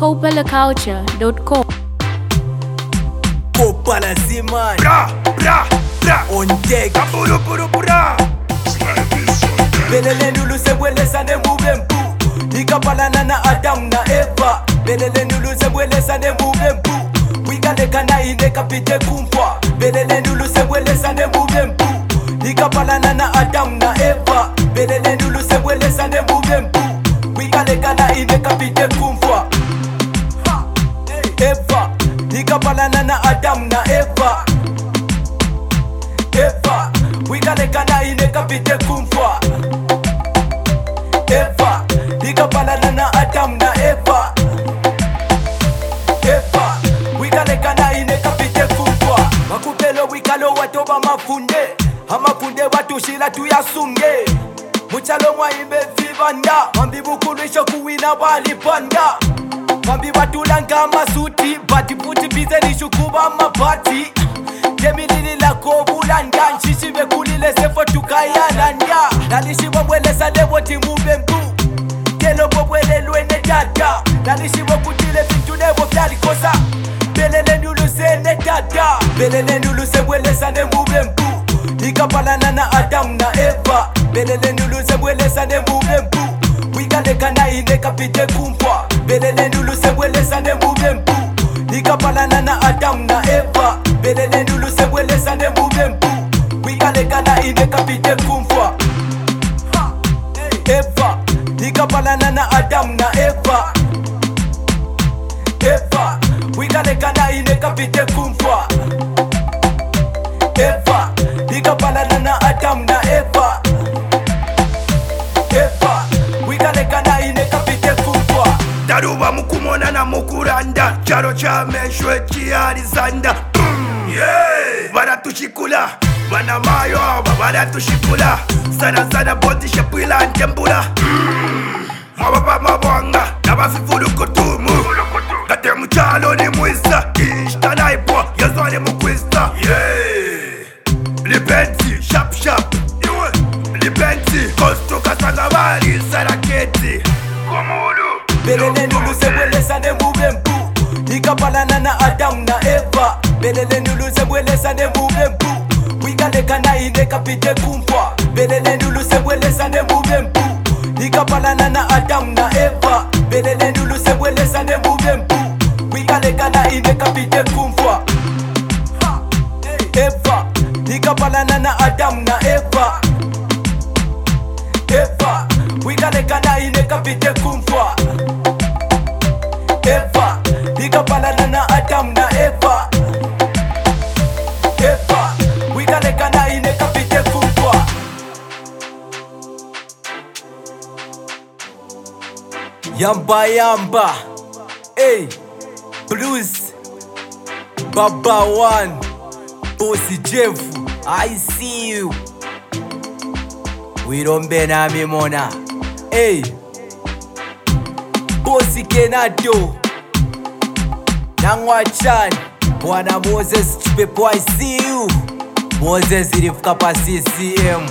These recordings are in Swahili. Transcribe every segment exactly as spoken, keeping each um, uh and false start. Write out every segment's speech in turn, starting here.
Kopala Culture dot com. Kopala Ziman Bra, bra, bra on deck. Kaburu, buru, bura Belele nulu se wele sane mube mpu. Ikapala nana Adam na Eva. Belele nulu se wele sane mube mpu. Wigale kana ine kapite kumpwa. Belele nulu se wele sane mube mpu. Ikapala nana Adam na Eva. Belele nulu se wele sane mube mpu. Wigale kana ine kapite kumpwa. Eva, ikapala nana Adam na Eva. Eva, wigale kana ine kapite kumpwa. Eva, ikapala nana Adam na Eva. Eva, wigale kana ine kapite kumpwa. Makupelo wikalo watoba mafunde. Amafunde watushila tuyasunge. Muchalo mwa imbe vivanda. Mambi bukulisho kuwina wali panda. Mambi watulanga masuti. Bati puti bize nishukuba mabati. Jemilili la kobulanda. Nshishibe kulile sefo tukayalanda. Nalishiwa mwele sale woti mube mbu. Kelo bobwele luene dada. Nalishiwa kutile vintu nevo vyali kosa. Belele nulu sene dada. Belele nulu se mwele sane mube mbu. Ikapala nana Adam na Eva. Belele nulu se mwele sane mube mbu. Wigale kana ine kapite kumpwa. Belele nulu se mwele sane mube mbu. Ikapala nana Adam na Eva. Belele nulu se mwele sane mube mbu. Wigale kana ine kapite kumpwa. Eva, ikapala nana Adam na Eva. Eva, wigale kana ine kapite kumpwa. Eva, ikapala nana Adam na Eva. Eva, wigale kana ine kapite kumpwa. Daruba mukumona na mukuranda. Charo cha meshwe chiari zanda. mm, yeah. Baratushikula Bana mayo aba baratushikula. Sana sana boti shapwila ntembula. mm. Mababa mabwanga Nabafifulu kutumu Kate mchalo ni mwisa Ishta naipwa Yazwani mukwista Yeah Lipenzi Shap shap Iwe Lipenzi Kostu kasanga bari Saraketi Kumulu Belele nulu se wele sane mube mpu. Ikapala nana Adam na Eva. Belele nulu se wele sane mube mpu. Wigale kana ine kapite kumpwa. Belele nulu se wele sane mube mpu. Ikapala nana Adam na Eva. Belele nulu se wele sane mube mpu. Wigale kana ine kapite kumpwa. Eva, ikapala nana Adam na Eva. Eva, wigale kana ine kapite kumpwa. Eva, ikapala nana Adam na Eva. Eva, wigale kana ine kapite kumpwa. Yamba yamba, hey, Blues, Baba One, Bossy Jeff, I see you. We don't be na mi mona, hey, Bossy Kenado, Nangwa Chan, Bwana Moses Chipepo, I see you. Moses ilifika pa C C M.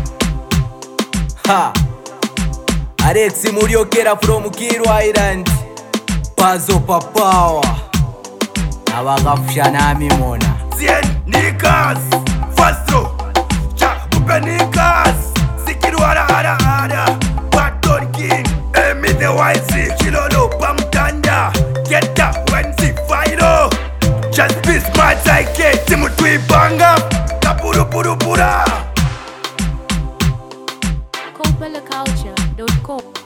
Ha, Alex Muriokera from Kiru Island. Pazo Papawa Nabagafusha nami mona. Zien Nikas Fastro Cha Bupe Nikas Sikiru ara ara ara Baton King Emi the Wise Chilolo Pamtanda Geta Wensi Fairo Just be smart like it Timu tui banga Kapuru puru pura Kopala Culture dot com.